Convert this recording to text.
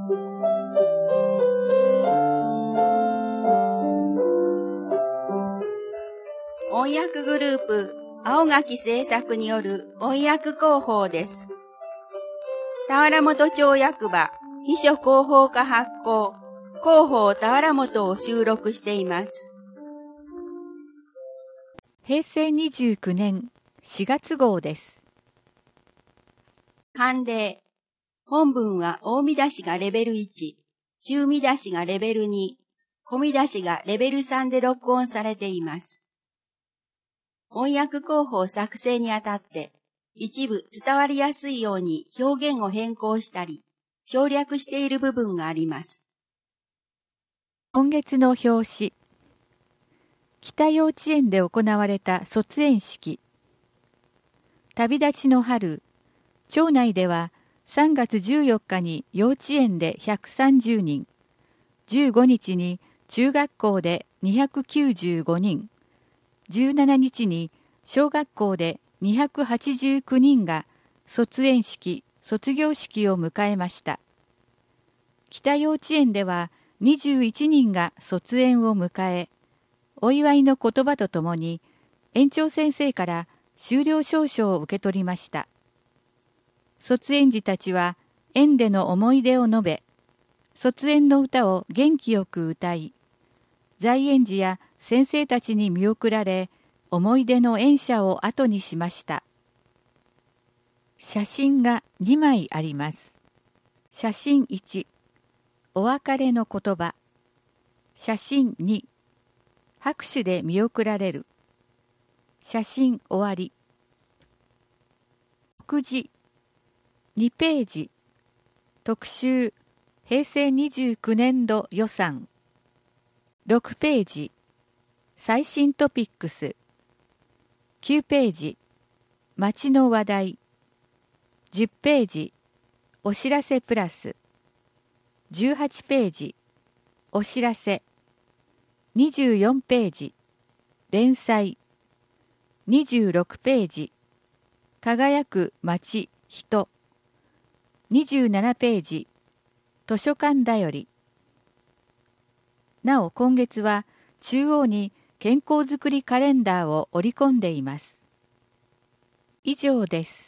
翻訳グループ青垣製作による翻訳広報です。田原本町役場秘書広報課発行広報田原本を収録しています。 平成29年4月号です。 判例。本文は大見出しがレベル1、中見出しがレベル2、小見出しがレベル3で録音されています。翻訳広報作成にあたって、一部伝わりやすいように表現を変更したり、省略している部分があります。 今月の表紙。北幼稚園で行われた卒園式。旅立ちの春、町内では3月14日に幼稚園で130人、15日に中学校で295人、17日に小学校で289人が卒園式・卒業式を迎えました。北幼稚園では21人が卒園を迎え、お祝いの言葉とともに園長先生から修了証書を受け取りました。卒園児たちは園での思い出を述べ、卒園の歌を元気よく歌い、在園児や先生たちに見送られ、思い出の園舎を後にしました。写真が2枚あります。写真1、お別れの言葉。写真2、拍手で見送られる。写真終わり。目次2ページ。特集平成29年度予算。6ページ。最新トピックス。9ページ。街の話題。10ページ。お知らせプラス。18ページ。お知らせ。24ページ。連載。26ページ。輝く街、人。27ページ。図書館だより。なお今月は中央に健康づくりカレンダーを織り込んでいます。以上です。